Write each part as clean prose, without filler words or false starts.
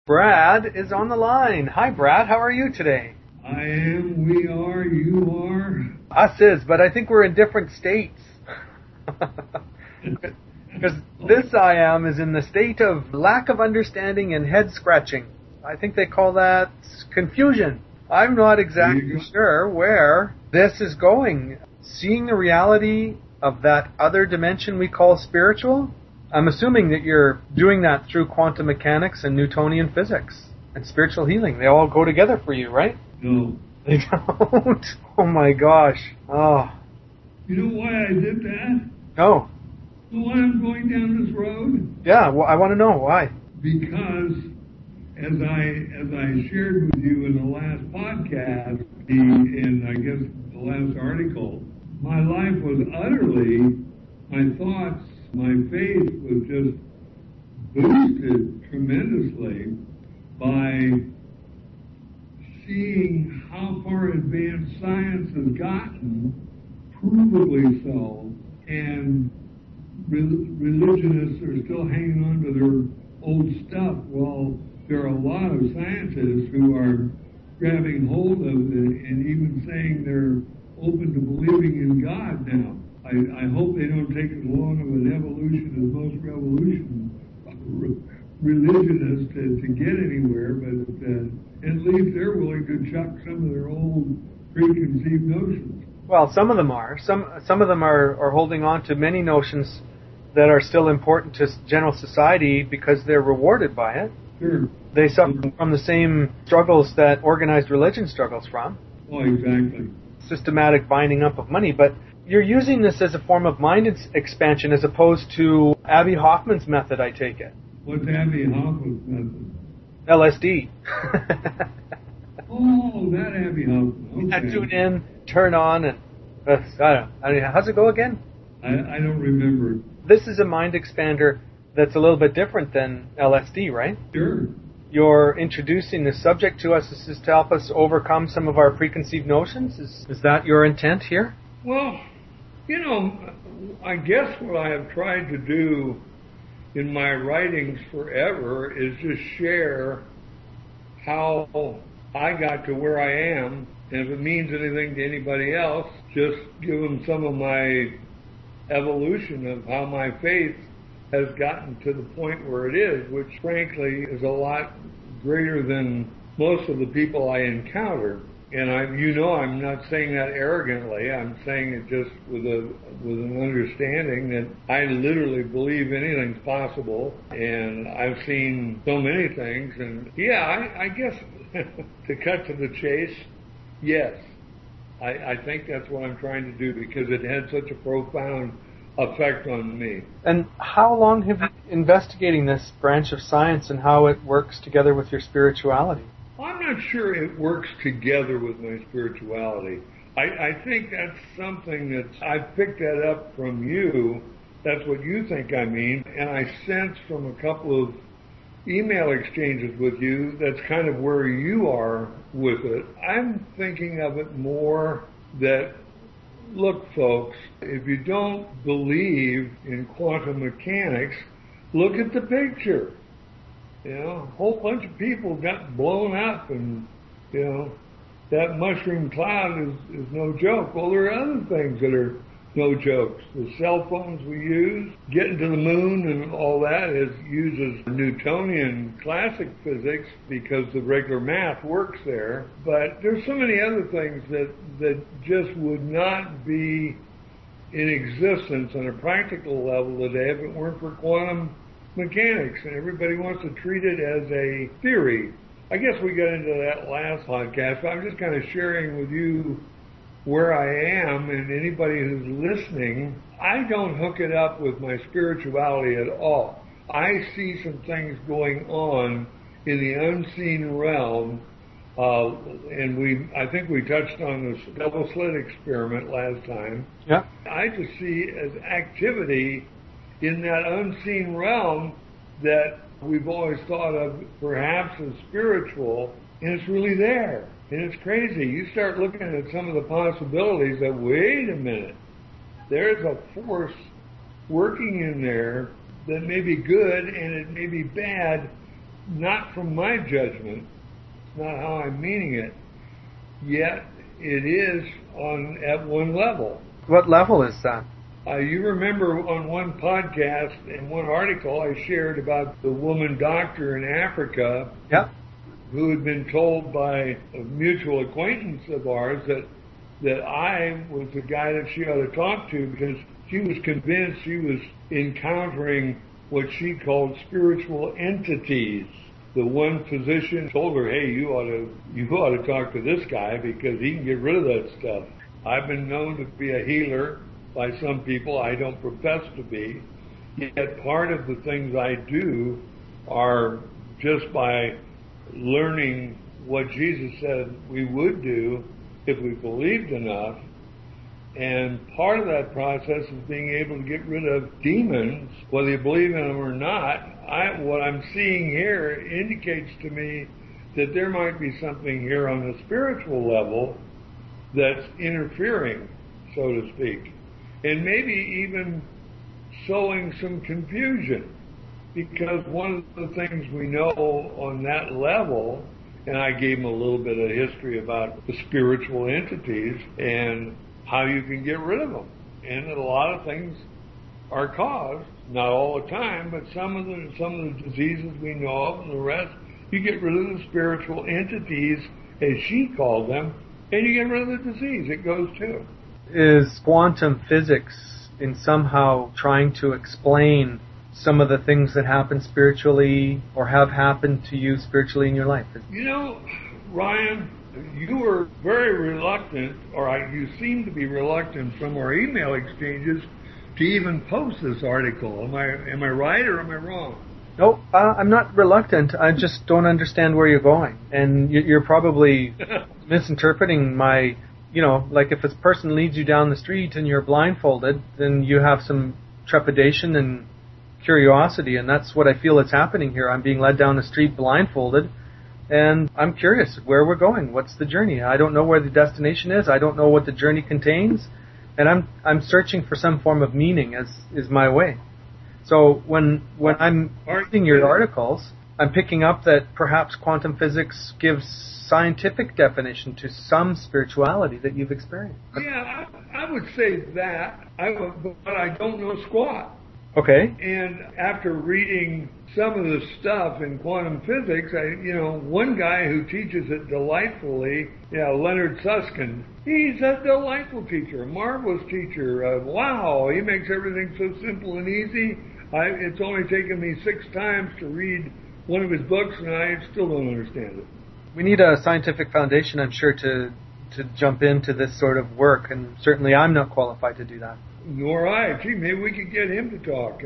Brad is on the line. Hi, Brad. How are you today? I am, we are, you are. Us is, but I think we're in different states. Because this I am is in the state of lack of understanding and head scratching. I think they call that confusion. I'm not exactly sure where this is going. Seeing the reality of that other dimension we call spiritual, I'm assuming that you're doing that through quantum mechanics and Newtonian physics and spiritual healing. They all go together for you, right? No. They don't? Oh my gosh. Oh. You know why I did that? No. You know why I'm going down this road? Yeah, well, I want to know why. Because as I shared with you in the last podcast, in I guess the last article, my life was utterly, my thoughts, my faith was just boosted tremendously by seeing how far advanced science has gotten, provably so, and religionists are still hanging on to their old stuff. Well, there are a lot of scientists who are grabbing hold of it and even saying they're open to believing in God now. I hope they don't take as long of an evolution as most religionists to get anywhere, but at least they're willing to chuck some of their old preconceived notions. Well, some of them are. Some of them are holding on to many notions that are still important to general society because they're rewarded by it. Sure. They suffer from the same struggles that organized religion struggles from. Oh, exactly. Systematic binding up of money, but you're using this as a form of mind expansion as opposed to Abbie Hoffman's method, I take it. What's Abbie Hoffman's method? LSD. Oh, that Abbie Hoffman. Okay. Tune in, turn on, and I don't know. How's it go again? I don't remember. This is a mind expander that's a little bit different than LSD, right? Sure. You're introducing the subject to us. This is to help us overcome some of our preconceived notions. Is that your intent here? Well, I guess what I have tried to do in my writings forever is just share how I got to where I am, and if it means anything to anybody else, just give them some of my evolution of how my faith has gotten to the point where it is, which frankly is a lot greater than most of the people I encounter. And I'm not saying that arrogantly. I'm saying it just with an understanding that I literally believe anything's possible, and I've seen so many things. And yeah, I guess to cut to the chase, yes, I think that's what I'm trying to do because it had such a profound effect on me. And how long have you been investigating this branch of science and how it works together with your spirituality? I'm not sure it works together with my spirituality. I think that's something that I picked that up from you. That's what you think I mean. And I sense from a couple of email exchanges with you, that's kind of where you are with it. I'm thinking of it more that, look, folks, if you don't believe in quantum mechanics, look at the picture. A whole bunch of people got blown up, and, that mushroom cloud is no joke. Well, there are other things that are no jokes. The cell phones we use, getting to the moon and all that uses Newtonian classic physics because the regular math works there. But there's so many other things that just would not be in existence on a practical level today if it weren't for quantum mechanics, and everybody wants to treat it as a theory. I guess we got into that last podcast, but I'm just kind of sharing with you where I am, and anybody who's listening, I don't hook it up with my spirituality at all. I see some things going on in the unseen realm, and I think we touched on this double slit experiment last time. Yeah. I just see as activity in that unseen realm that we've always thought of perhaps as spiritual, and it's really there. And it's crazy. You start looking at some of the possibilities that, wait a minute, there's a force working in there that may be good and it may be bad, not from my judgment, not how I'm meaning it, yet it is at one level. What level is that? You remember on one podcast, in one article, I shared about the woman doctor in Africa who had been told by a mutual acquaintance of ours that I was the guy that she ought to talk to because she was convinced she was encountering what she called spiritual entities. The one physician told her, hey, you ought to talk to this guy because he can get rid of that stuff. I've been known to be a healer by some people. I don't profess to be. Yet part of the things I do are just by learning what Jesus said we would do if we believed enough. And part of that process is being able to get rid of demons, whether you believe in them or not. What I'm seeing here indicates to me that there might be something here on the spiritual level that's interfering, so to speak, and maybe even sowing some confusion. Because one of the things we know on that level, and I gave him a little bit of history about the spiritual entities and how you can get rid of them. And a lot of things are caused, not all the time, but some of the diseases we know of and the rest, you get rid of the spiritual entities, as she called them, and you get rid of the disease. It goes too. Is quantum physics in somehow trying to explain some of the things that happen spiritually or have happened to you spiritually in your life? You know, Ryan, you were very reluctant, you seem to be reluctant from our email exchanges to even post this article. Am I right or am I wrong? No, I'm not reluctant. I just don't understand where you're going. And you're probably misinterpreting my, like if a person leads you down the street and you're blindfolded, then you have some trepidation and curiosity, and that's what I feel is happening here. I'm being led down the street blindfolded, and I'm curious where we're going. What's the journey? I don't know where the destination is. I don't know what the journey contains, and I'm searching for some form of meaning, as is my way. So when I'm reading your articles, I'm picking up that perhaps quantum physics gives scientific definition to some spirituality that you've experienced. Yeah, I would say that, but I don't know squat. Okay. And after reading some of the stuff in quantum physics, one guy who teaches it delightfully, Leonard Susskind, he's a delightful teacher, a marvelous teacher. Wow, he makes everything so simple and easy. It's only taken me 6 times to read one of his books, and I still don't understand it. We need a scientific foundation, I'm sure, to jump into this sort of work, and certainly I'm not qualified to do that. Nor I. Gee, maybe we could get him to talk,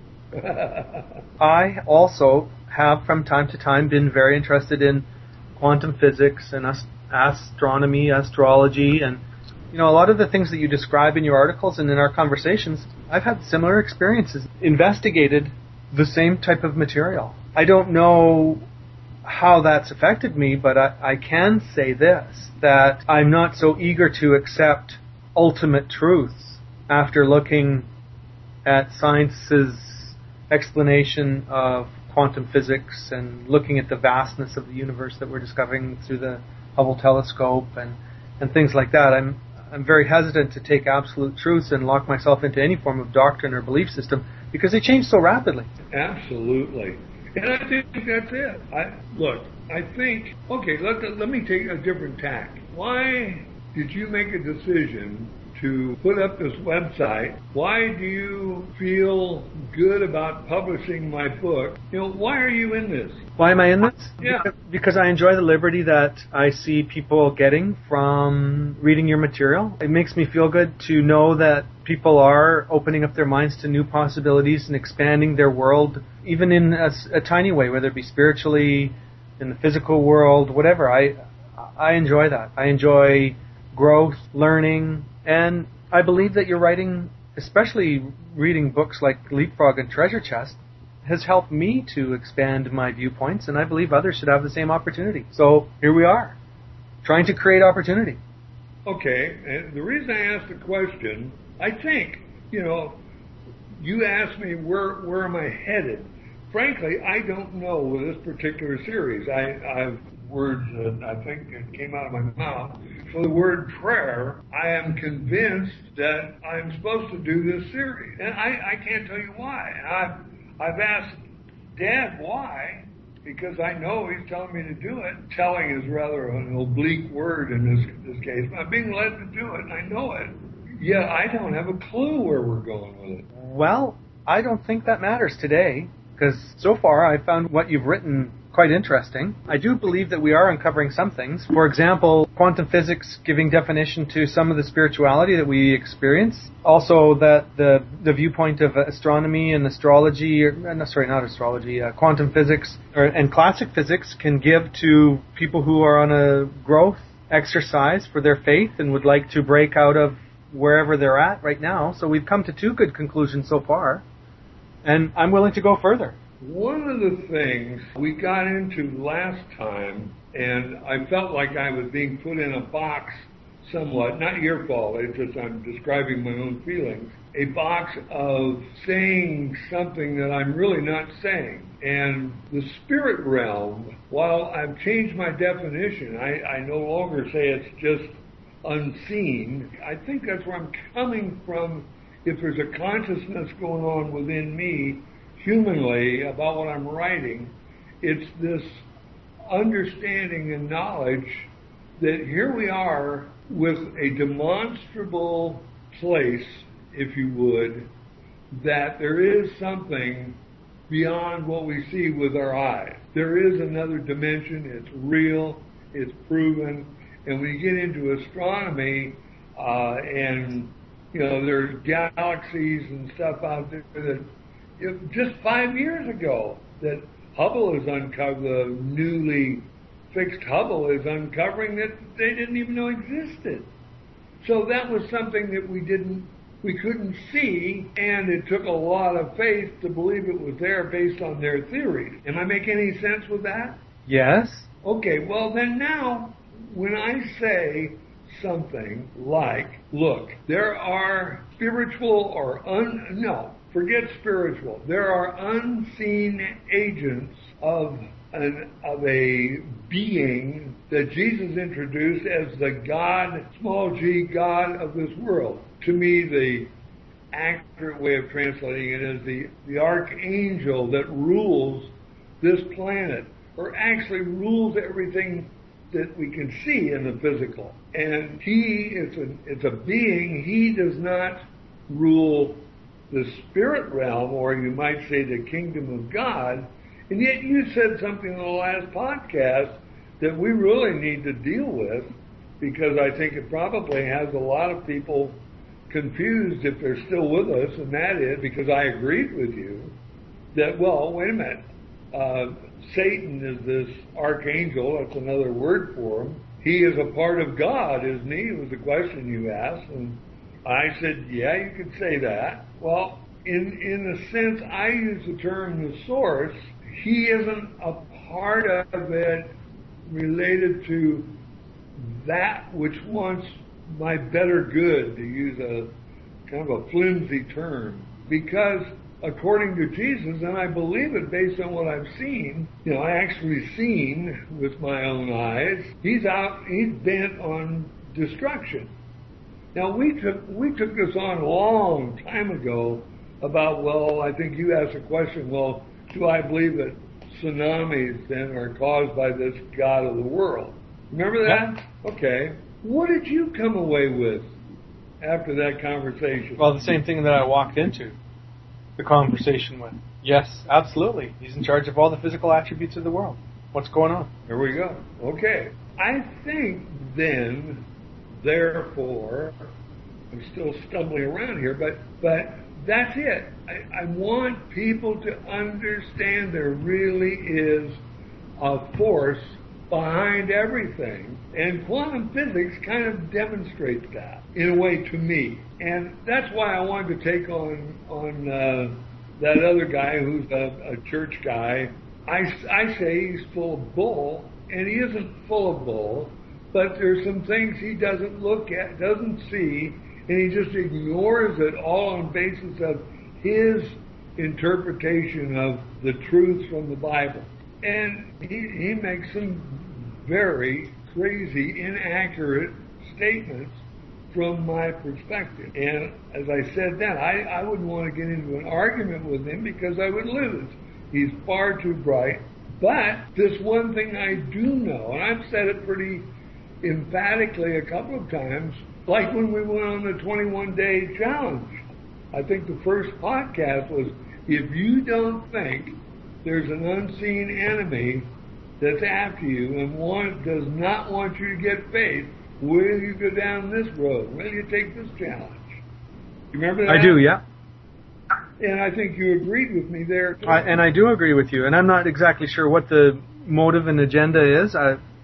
huh? I also have, from time to time, been very interested in quantum physics and astronomy, astrology, and a lot of the things that you describe in your articles and in our conversations, I've had similar experiences, investigated the same type of material. I don't know how that's affected me, but I can say this, that I'm not so eager to accept ultimate truths after looking at science's explanation of quantum physics and looking at the vastness of the universe that we're discovering through the Hubble telescope and things like that. I'm very hesitant to take absolute truths and lock myself into any form of doctrine or belief system because they change so rapidly. Absolutely. And I think that's it. I think, okay, let me take a different tack. Why did you make a decision to put up this website? Why do you feel good about publishing my book? Why are you in this? Why am I in this? Yeah. Because I enjoy the liberty that I see people getting from reading your material. It makes me feel good to know that people are opening up their minds to new possibilities and expanding their world, even in a tiny way, whether it be spiritually, in the physical world, whatever. I enjoy that. I enjoy growth, learning, and I believe that your writing, especially reading books like Leapfrog and Treasure Chest, has helped me to expand my viewpoints, and I believe others should have the same opportunity. So here we are, trying to create opportunity. Okay, and the reason I asked the question, I think, you asked me where am I headed. frankly, I don't know with this particular series. I've words that I think it came out of my mouth. For the word prayer, I am convinced that I'm supposed to do this series. And I can't tell you why. I've asked Dad why, because I know he's telling me to do it. Telling is rather an oblique word in this case. But I'm being led to do it, and I know it. Yeah, I don't have a clue where we're going with it. Well, I don't think that matters today, because so far I found what you've written quite interesting. I do believe that we are uncovering some things. For example, quantum physics giving definition to some of the spirituality that we experience. Also that the viewpoint of astronomy and astrology, quantum physics and classic physics can give to people who are on a growth exercise for their faith and would like to break out of wherever they're at right now. So we've come to two good conclusions so far. And I'm willing to go further. One of the things we got into last time, and I felt like I was being put in a box somewhat, not your fault, it's just I'm describing my own feelings, a box of saying something that I'm really not saying. And the spirit realm, while I've changed my definition, I no longer say it's just unseen. I think that's where I'm coming from. If there's a consciousness going on within me, humanly, about what I'm writing, it's this understanding and knowledge that here we are with a demonstrable place, if you would, that there is something beyond what we see with our eyes. There is another dimension, it's real, it's proven, and when you get into astronomy, and there's galaxies and stuff out there that just 5 years ago that Hubble is uncovering, the newly fixed Hubble is uncovering that they didn't even know existed. So that was something that we couldn't see, and it took a lot of faith to believe it was there based on their theories. Am I making any sense with that? Yes. Okay, well then now, when I say something like, look, there are spiritual or forget spiritual. There are unseen agents of a being that Jesus introduced as the God, small g, God of this world. To me, the accurate way of translating it is the archangel that rules this planet, or actually rules everything that we can see in the physical. And it's a being. He does not rule the spirit realm, or you might say the kingdom of God. And yet you said something in the last podcast that we really need to deal with, because I think it probably has a lot of people confused if they're still with us, and that is, because I agreed with you, that, well, wait a minute, Satan is this archangel, that's another word for him. He is a part of God, isn't he? It was the question you asked, and I said, yeah, you could say that. Well, in a sense, I use the term the source. He isn't a part of it related to that which wants my better good, to use a kind of a flimsy term. Because according to Jesus, and I believe it based on what I've seen, I actually seen with my own eyes, he's bent on destruction. Now, we took this on a long time ago about, well, I think you asked a question, well, do I believe that tsunamis then are caused by this God of the world? Remember that? Yeah. Okay. What did you come away with after that conversation? Well, the same thing that I walked into the conversation with. Yes, absolutely. He's in charge of all the physical attributes of the world. What's going on? Here we go. Okay. I think then, therefore, I'm still stumbling around here, but that's it. I want people to understand there really is a force behind everything, and quantum physics kind of demonstrates that in a way to me. And that's why I wanted to take on that other guy who's a church guy. I say he's full of bull, and he isn't full of bull, but there's some things he doesn't look at, doesn't see, and he just ignores it all on basis of his interpretation of the truth from the Bible. And he makes some very crazy, inaccurate statements from my perspective. And as I said then, I wouldn't want to get into an argument with him because I would lose. He's far too bright. But this one thing I do know, and I've said it pretty emphatically a couple of times, like when we went on the 21-day challenge. I think the first podcast was, if you don't think there's an unseen enemy that's after you and does not want you to get faith, will you go down this road? Will you take this challenge? You remember that? I do, yeah. And I think you agreed with me there, too. And I do agree with you. And I'm not exactly sure what the motive and agenda is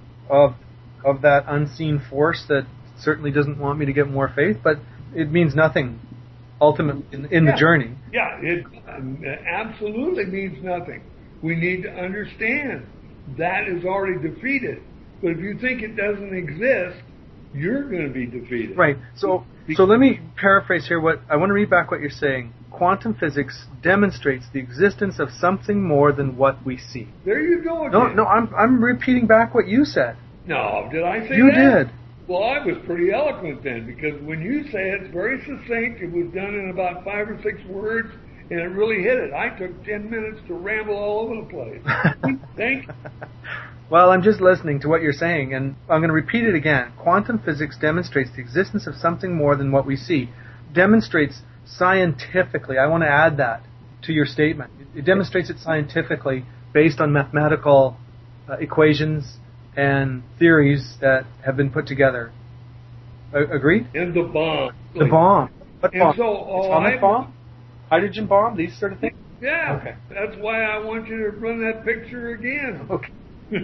of that unseen force that certainly doesn't want me to get more faith, but it means nothing ultimately in the journey. Yeah, it absolutely means nothing. We need to understand that is already defeated. But if you think it doesn't exist, you're going to be defeated. Right. So let me paraphrase here. I want to read back what you're saying. Quantum physics demonstrates the existence of something more than what we see. There you go again. No, I'm repeating back what you said. No, did I say that? You did. Well, I was pretty eloquent then, because when you say it's very succinct, it was done in about 5 or 6 words, and it really hit it. I took 10 minutes to ramble all over the place. Thank you. Well, I'm just listening to what you're saying, and I'm going to repeat it again. Quantum physics demonstrates the existence of something more than what we see. Demonstrates scientifically. I want to add that to your statement. It demonstrates it scientifically based on mathematical equations and theories that have been put together. Agreed? And the bomb. The bomb. What bomb? So, Atomic bomb? Hydrogen bomb? These sort of things? Yeah. Okay. That's why I want you to run that picture again. Okay.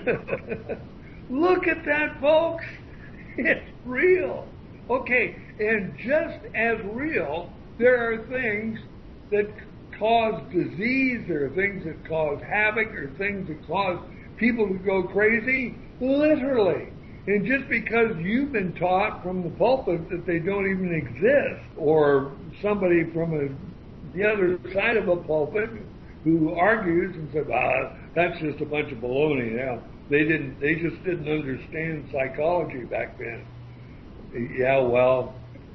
Look at that, folks. It's real. Okay, and just as real, there are things that cause disease, there are things that cause havoc, there are things that cause people to go crazy, literally. And just because you've been taught from the pulpit that they don't even exist, or somebody from the other side of a pulpit who argues and says, that's just a bunch of baloney. Yeah, they just didn't understand psychology back then. Yeah, well,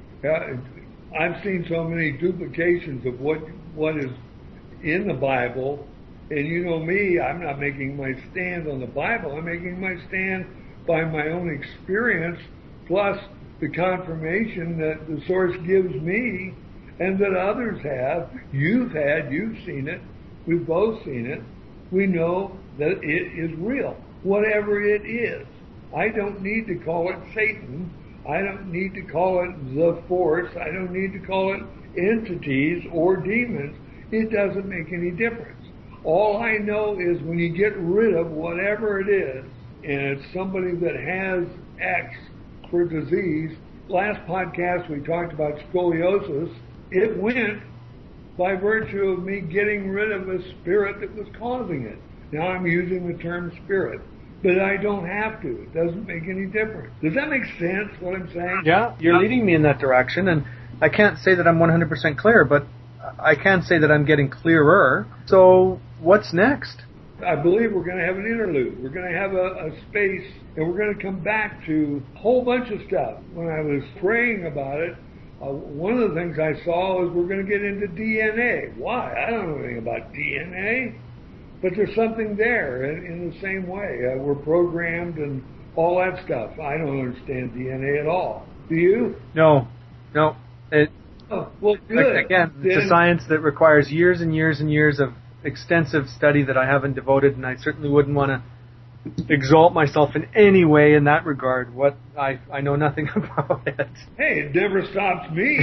I've seen so many duplications of what is in the Bible, and you know me, I'm not making my stand on the Bible. I'm making my stand by my own experience, plus the confirmation that the source gives me and that others have. You've seen it. We've both seen it. We know that it is real, whatever it is. I don't need to call it Satan. I don't need to call it the force. I don't need to call it entities or demons. It doesn't make any difference. All I know is when you get rid of whatever it is, and it's somebody that has X for disease. Last podcast we talked about scoliosis. It went by virtue of me getting rid of a spirit that was causing it. Now I'm using the term spirit, but I don't have to. It doesn't make any difference. Does that make sense, what I'm saying? Yeah, you're leading me in that direction, and I can't say that I'm 100% clear, but I can say that I'm getting clearer. So what's next? I believe we're going to have an interlude. We're going to have a space, and we're going to come back to a whole bunch of stuff. When I was praying about it, one of the things I saw was we're going to get into DNA. Why? I don't know anything about DNA, but there's something there in the same way. We're programmed and all that stuff. I don't understand DNA at all. Do you? No. Well, good. Again, it's a science that requires years and years and years of extensive study that I haven't devoted, and I certainly wouldn't want to exalt myself in any way in that regard. I know nothing about it. Hey, it never stops me.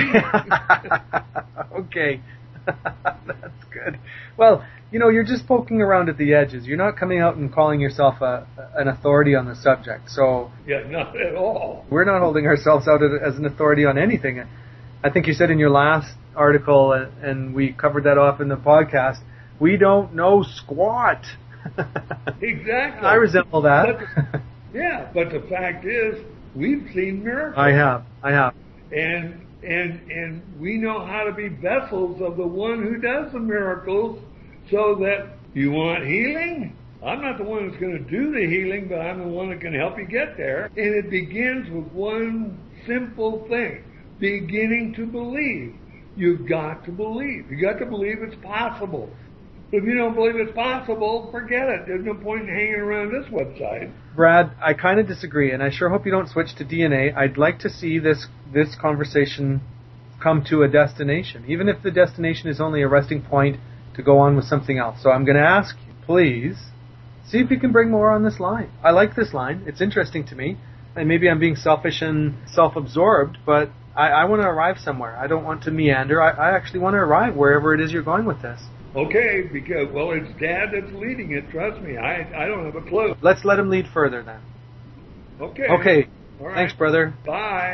Okay. That's good. Well, you're just poking around at the edges. You're not coming out and calling yourself an authority on the subject. So yeah, not at all. We're not holding ourselves out as an authority on anything. I think you said in your last article, and we covered that off in the podcast, we don't know squat. Exactly. I resemble that. But the fact is, we've seen miracles. I have. And And we know how to be vessels of the one who does the miracles, so that you want healing? I'm not the one that's going to do the healing, but I'm the one that can help you get there. And it begins with one simple thing, beginning to believe. You've got to believe. You've got to believe it's possible. If you don't believe it's possible, forget it. There's no point in hanging around this website. Brad, I kind of disagree, and I sure hope you don't switch to DNA. I'd like to see this conversation come to a destination, even if the destination is only a resting point to go on with something else. So I'm going to ask you, please, see if you can bring more on this line. I like this line. It's interesting to me. And maybe I'm being selfish and self-absorbed, but I want to arrive somewhere. I don't want to meander. I actually want to arrive wherever it is you're going with this. Okay, because, well, it's Dad that's leading it. Trust me. I don't have a clue. Let's let him lead further then. Okay. Okay. All right. Thanks, brother. Bye.